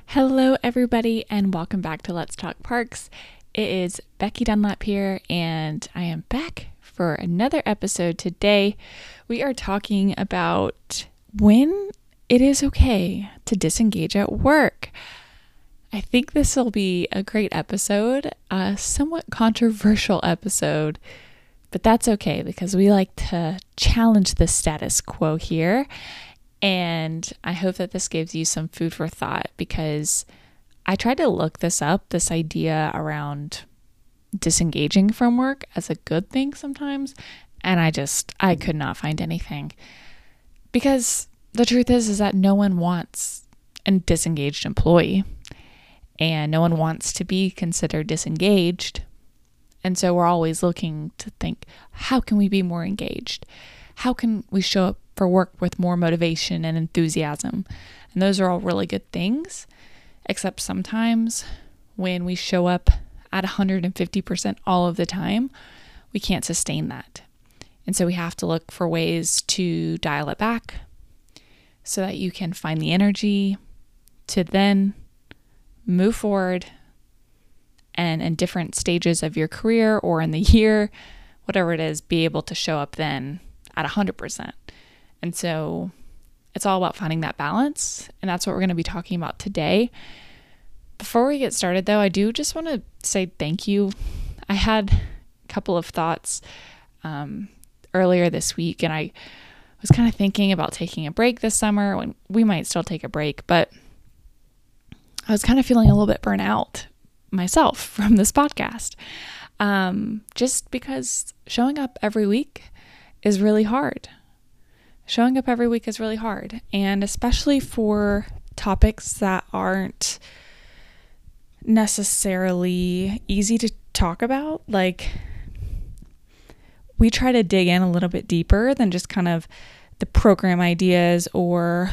Hello, everybody, and welcome back to Let's Talk Parks. It is Becky Dunlap here, and I am back for another episode today. We are talking about when it is okay to disengage at work. I think this will be a great episode, a somewhat controversial episode, but that's okay because we like to challenge the status quo here. And I hope that this gives you some food for thought because I tried to look this up, this idea around disengaging from work as a good thing sometimes. And I could not find anything because the truth is that no one wants a disengaged employee and no one wants to be considered disengaged. And so we're always looking to think, how can we be more engaged? How can we show up for work with more motivation and enthusiasm? And those are all really good things, except sometimes when we show up at 150% all of the time, we can't sustain that. And so we have to look for ways to dial it back so that you can find the energy to then move forward and in different stages of your career or in the year, whatever it is, be able to show up then at 100%. And so it's all about finding that balance. And that's what we're going to be talking about today. Before we get started, though, I do just want to say thank you. I had a couple of thoughts earlier this week, and I was kind of thinking about taking a break this summer when we might still take a break, but I was kind of feeling a little bit burnt out myself from this podcast. Just because showing up every week is really hard. Showing up every week is really hard. And especially for topics that aren't necessarily easy to talk about. Like, we try to dig in a little bit deeper than just kind of the program ideas or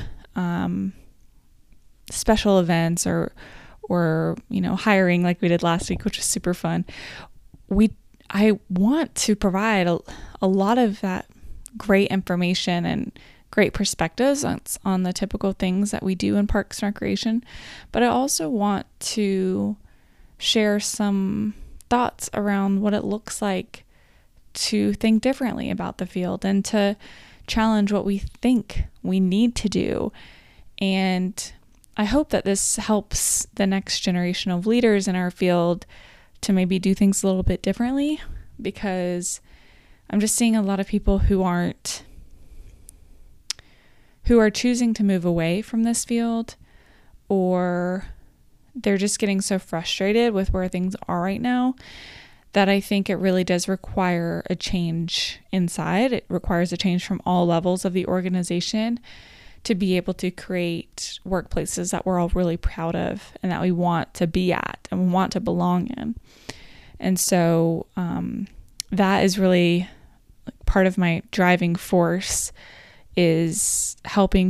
special events or hiring like we did last week, which was super fun. I want to provide a lot of that great information and great perspectives on the typical things that we do in Parks and Recreation, but I also want to share some thoughts around what it looks like to think differently about the field and to challenge what we think we need to do. And I hope that this helps the next generation of leaders in our field to maybe do things a little bit differently, because I'm just seeing a lot of people who are choosing to move away from this field, or they're just getting so frustrated with where things are right now that I think it really does require a change inside. It requires a change from all levels of the organization to be able to create workplaces that we're all really proud of and that we want to be at and want to belong in. And so that is really part of my driving force, is helping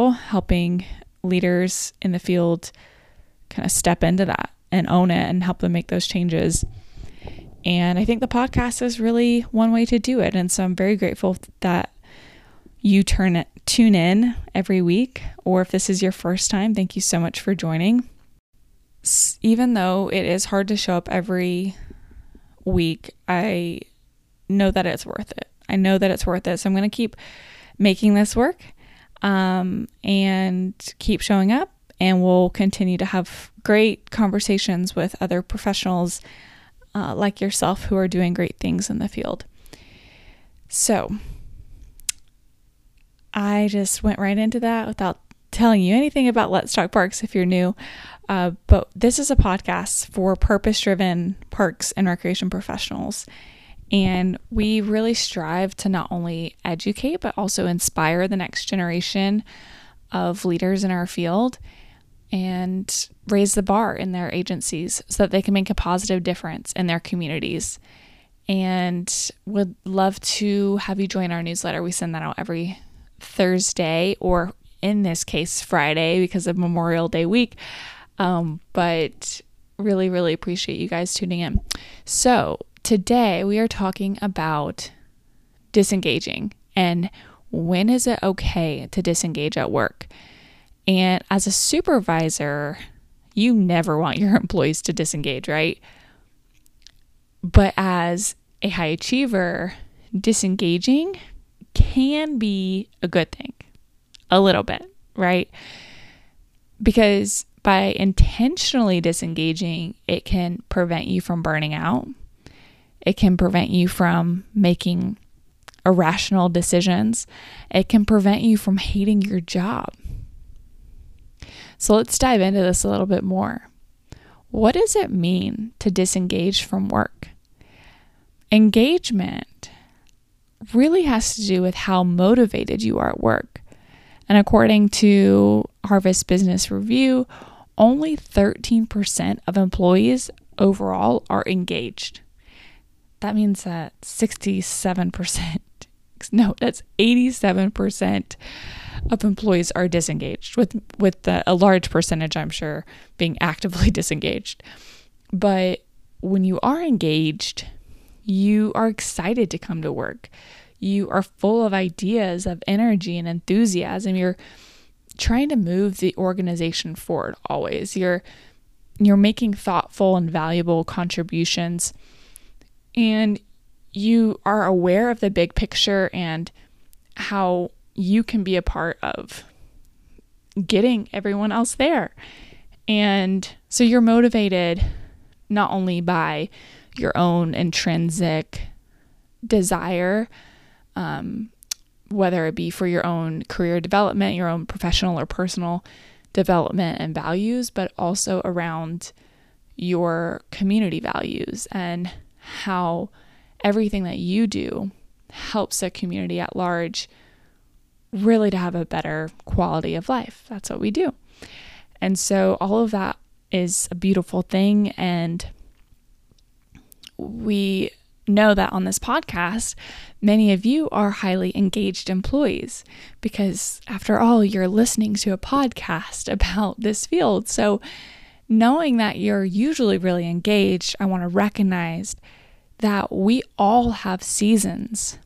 leaders in the field kind of step into that and own it and help them make those changes. And I think the podcast is really one way to do it. And so I'm very grateful that you tune in every week, or if this is your first time, thank you so much for joining. Even though it is hard to show up every week, I know that it's worth it. So I'm going to keep making this work and keep showing up, and we'll continue to have great conversations with other professionals like yourself who are doing great things in the field. So I just went right into that without telling you anything about Let's Talk Parks if you're new. But this is a podcast for purpose-driven parks and recreation professionals. And we really strive to not only educate, but also inspire the next generation of leaders in our field and raise the bar in their agencies so that they can make a positive difference in their communities. And would love to have you join our newsletter. We send that out every Thursday, or in this case, Friday, because of Memorial Day week. But really, really appreciate you guys tuning in. So today we are talking about disengaging and when is it okay to disengage at work. And as a supervisor, You never want your employees to disengage, right? But as a high achiever, disengaging can be a good thing, a little bit, right? Because by intentionally disengaging, it can prevent you from burning out. It can prevent you from making irrational decisions. It can prevent you from hating your job. So let's dive into this a little bit more. What does it mean to disengage from work? Engagement really has to do with how motivated you are at work. And according to Harvard Business Review, only 13% of employees overall are engaged. That means that 87% of employees are disengaged, with a large percentage, I'm sure, being actively disengaged. But when you are engaged, you are excited to come to work. You are full of ideas, of energy and enthusiasm. You're trying to move the organization forward always. You're making thoughtful and valuable contributions, and you are aware of the big picture and how you can be a part of getting everyone else there. And so you're motivated not only by your own intrinsic desire, whether it be for your own career development, your own professional or personal development and values, but also around your community values and how everything that you do helps the community at large really to have a better quality of life. That's what we do. And so all of that is a beautiful thing. And we know that on this podcast, many of you are highly engaged employees because, after all, you're listening to a podcast about this field. So knowing that you're usually really engaged, I want to recognize that we all have seasons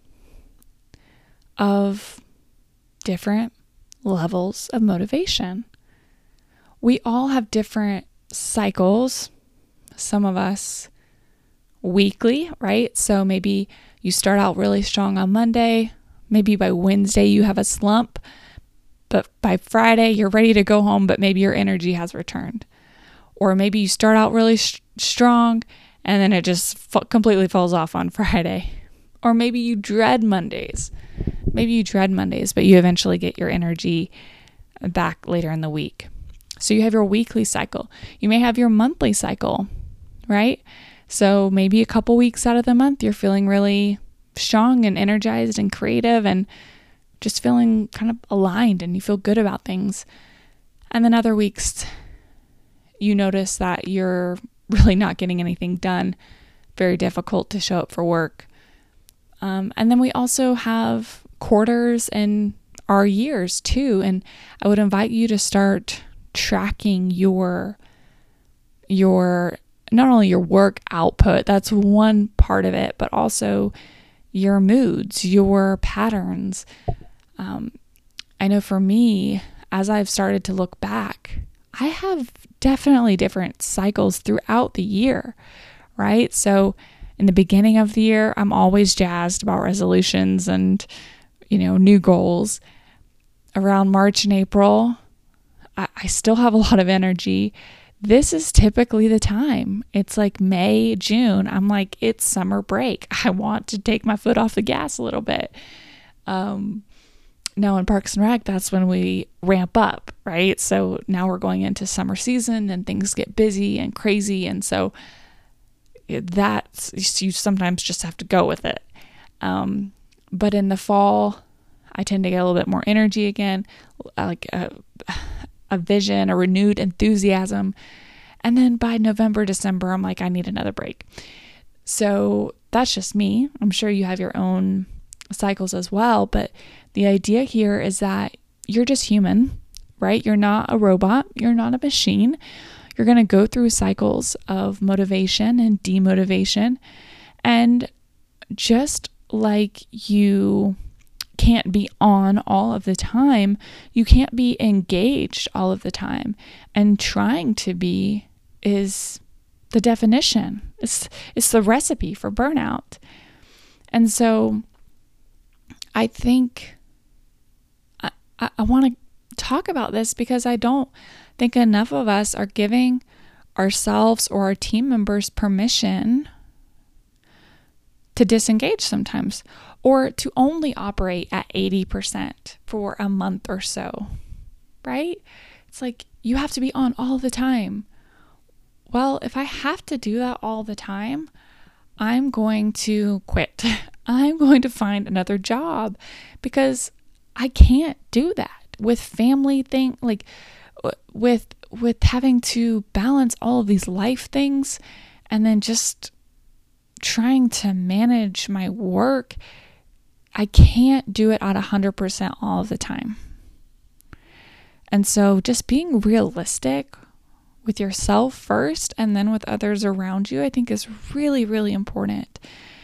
of different levels of motivation. We all have different cycles. Some of us weekly, right? So maybe you start out really strong on Monday. Maybe by Wednesday you have a slump, but by Friday you're ready to go home, but maybe your energy has returned. Or maybe you start out really strong and then it just completely falls off on Friday. Or maybe you dread Mondays. But you eventually get your energy back later in the week. So you have your weekly cycle. You may have your monthly cycle, right? So maybe a couple weeks out of the month, you're feeling really strong and energized and creative and just feeling kind of aligned and you feel good about things. And then other weeks, you notice that you're really not getting anything done. Very difficult to show up for work. And then we also have quarters and our years too. And I would invite you to start tracking your not only your work output, that's one part of it, but also your moods, your patterns. I know for me, as I've started to look back, I have definitely different cycles throughout the year, right? So in the beginning of the year, I'm always jazzed about resolutions and, new goals. Around March and April, I still have a lot of energy. This is typically the time. It's like May, June. I'm like, it's summer break. I want to take my foot off the gas a little bit. Now in Parks and Rec, that's when we ramp up, right? So now we're going into summer season and things get busy and crazy. And so you sometimes just have to go with it. But in the fall, I tend to get a little bit more energy again, like a vision, a renewed enthusiasm. And then by November, December, I'm like, I need another break. So that's just me. I'm sure you have your own cycles as well. But the idea here is that you're just human, right? You're not a robot. You're not a machine. You're going to go through cycles of motivation and demotivation. And just like you can't be on all of the time. You can't be engaged all of the time. And trying to be is the definition. It's the recipe for burnout. And so I think I want to talk about this because I don't think enough of us are giving ourselves or our team members permission to disengage sometimes, or to only operate at 80% for a month or so, right? It's like you have to be on all the time. Well, if I have to do that all the time, I'm going to quit. I'm going to find another job because I can't do that with family thing, like with having to balance all of these life things and then just trying to manage my work. I can't do it at 100% all of the time. And so just being realistic with yourself first and then with others around you, I think is really, really important.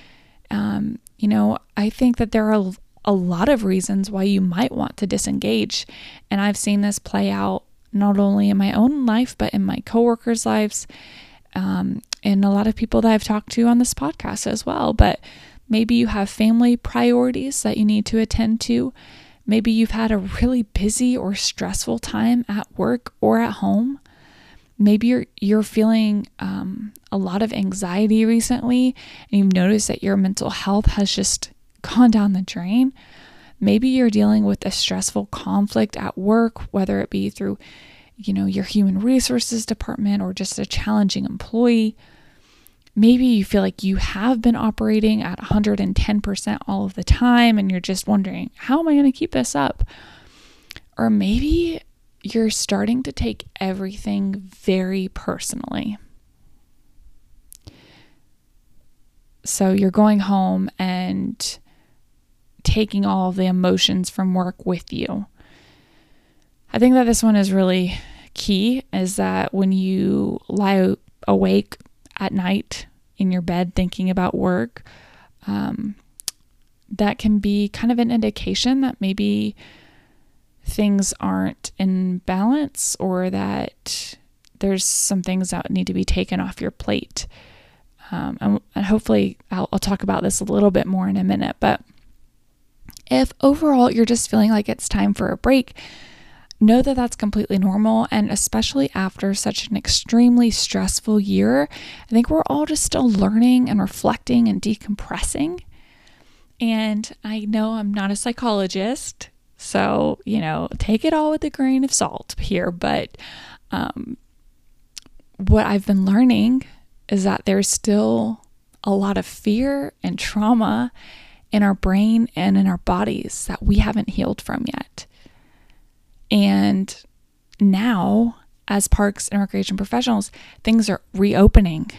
I think that there are a lot of reasons why you might want to disengage. And I've seen this play out not only in my own life, but in my coworkers' lives, and a lot of people that I've talked to on this podcast as well. But maybe you have family priorities that you need to attend to. Maybe you've had a really busy or stressful time at work or at home. Maybe you're feeling a lot of anxiety recently, and you've noticed that your mental health has just gone down the drain. Maybe you're dealing with a stressful conflict at work, whether it be through, your human resources department or just a challenging employee. Maybe you feel like you have been operating at 110% all of the time, and you're just wondering, how am I going to keep this up? Or maybe you're starting to take everything very personally. So you're going home and taking all of the emotions from work with you. I think that this one is really key, is that when you lie awake at night in your bed thinking about work, that can be kind of an indication that maybe things aren't in balance, or that there's some things that need to be taken off your plate. And hopefully I'll talk about this a little bit more in a minute, but if overall you're just feeling like it's time for a break, know that that's completely normal. And especially after such an extremely stressful year, I think we're all just still learning and reflecting and decompressing. And I know I'm not a psychologist, so, take it all with a grain of salt here. But what I've been learning is that there's still a lot of fear and trauma in our brain and in our bodies that we haven't healed from yet. And now, as parks and recreation professionals, things are reopening.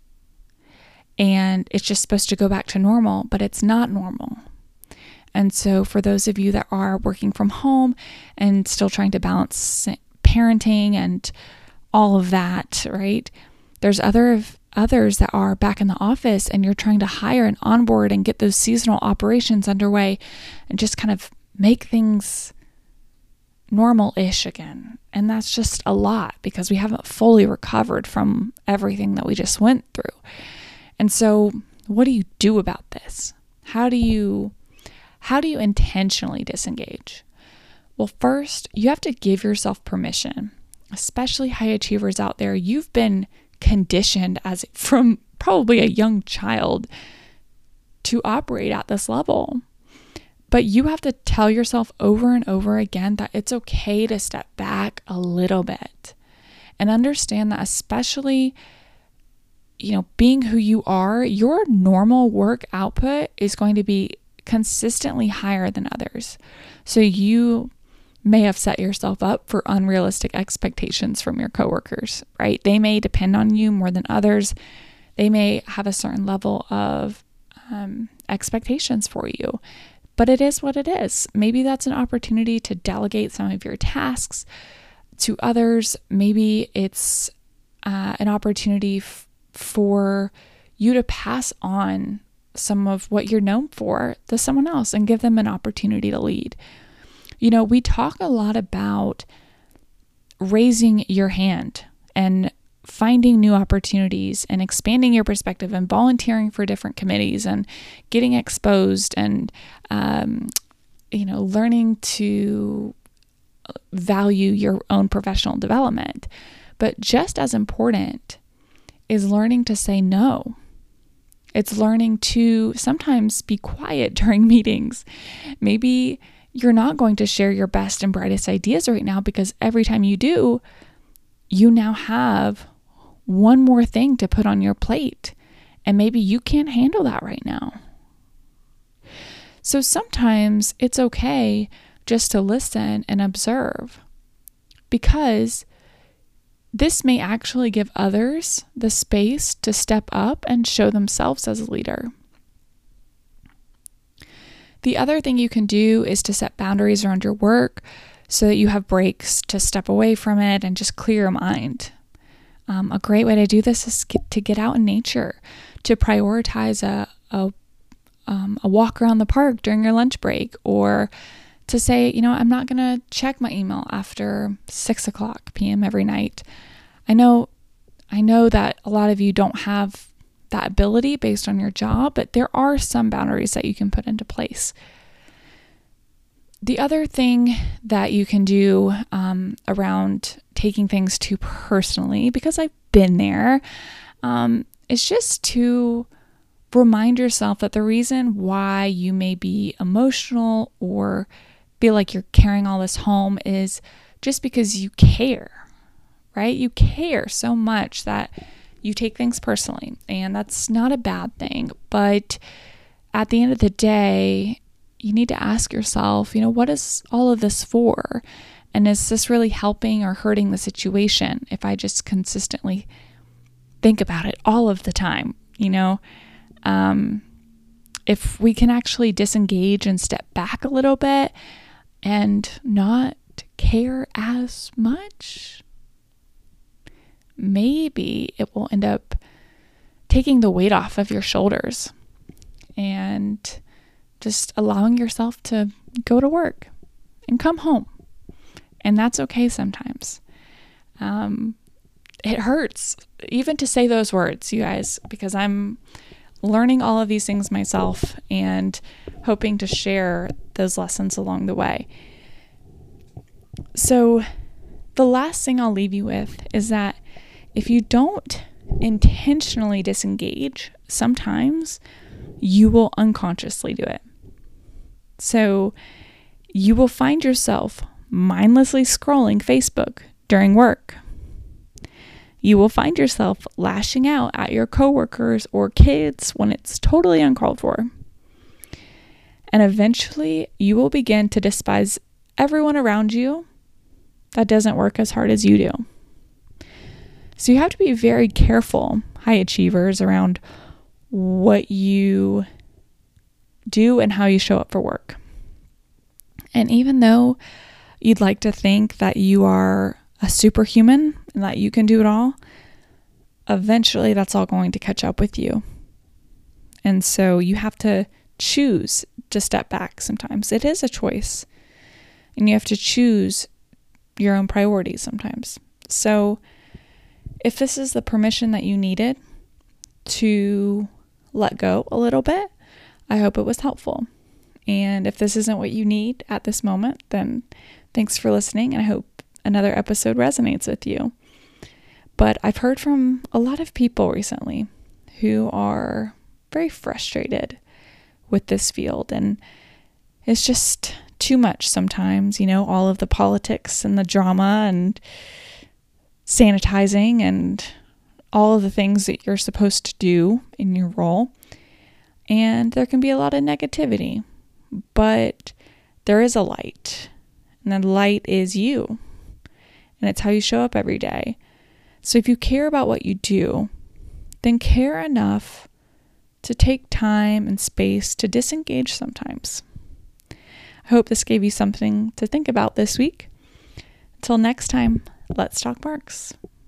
And it's just supposed to go back to normal, but it's not normal. And so for those of you that are working from home and still trying to balance parenting and all of that, right? There's others that are back in the office, and you're trying to hire and onboard and get those seasonal operations underway and just kind of make things normal-ish again. And that's just a lot because we haven't fully recovered from everything that we just went through. And so what do you do about this? How do you intentionally disengage? Well, first, you have to give yourself permission, especially high achievers out there. You've been conditioned from probably a young child to operate at this level. But you have to tell yourself over and over again that it's okay to step back a little bit and understand that, especially, being who you are, your normal work output is going to be consistently higher than others. So you may have set yourself up for unrealistic expectations from your coworkers, right? They may depend on you more than others. They may have a certain level of expectations for you, but it is what it is. Maybe that's an opportunity to delegate some of your tasks to others. Maybe it's an opportunity for you to pass on some of what you're known for to someone else and give them an opportunity to lead. We talk a lot about raising your hand and finding new opportunities and expanding your perspective and volunteering for different committees and getting exposed and, learning to value your own professional development. But just as important is learning to say no. It's learning to sometimes be quiet during meetings. Maybe you're not going to share your best and brightest ideas right now because every time you do, you now have one more thing to put on your plate. And maybe you can't handle that right now. So sometimes it's okay just to listen and observe, because this may actually give others the space to step up and show themselves as a leader. The other thing you can do is to set boundaries around your work so that you have breaks to step away from it and just clear your mind. A great way to do this is to get out in nature, to prioritize a walk around the park during your lunch break, or to say, I'm not going to check my email after 6:00 p.m. every night. I know that a lot of you don't have that ability based on your job, but there are some boundaries that you can put into place. The other thing that you can do around taking things too personally, because I've been there, is just to remind yourself that the reason why you may be emotional or feel like you're carrying all this home is just because you care, right? You care so much that you take things personally, and that's not a bad thing. But at the end of the day, you need to ask yourself, what is all of this for? And is this really helping or hurting the situation if I just consistently think about it all of the time? If we can actually disengage and step back a little bit and not care as much, maybe it will end up taking the weight off of your shoulders and just allowing yourself to go to work and come home. And that's okay sometimes. It hurts even to say those words, you guys, because I'm learning all of these things myself and hoping to share those lessons along the way. So the last thing I'll leave you with is that if you don't intentionally disengage, sometimes you will unconsciously do it. So you will find yourself mindlessly scrolling Facebook during work. You will find yourself lashing out at your coworkers or kids when it's totally uncalled for. And eventually you will begin to despise everyone around you that doesn't work as hard as you do. So you have to be very careful, high achievers, around what you do and how you show up for work. And even though you'd like to think that you are a superhuman and that you can do it all, eventually that's all going to catch up with you. And so you have to choose to step back sometimes. It is a choice. And you have to choose your own priorities sometimes. So if this is the permission that you needed to let go a little bit, I hope it was helpful. And if this isn't what you need at this moment, then thanks for listening, and I hope another episode resonates with you. But I've heard from a lot of people recently who are very frustrated with this field, and it's just too much sometimes, all of the politics and the drama and sanitizing and all of the things that you're supposed to do in your role. And there can be a lot of negativity, but there is a light, and that light is you, and it's how you show up every day. So if you care about what you do, then care enough to take time and space to disengage sometimes. I hope this gave you something to think about this week. Until next time, let's talk parks.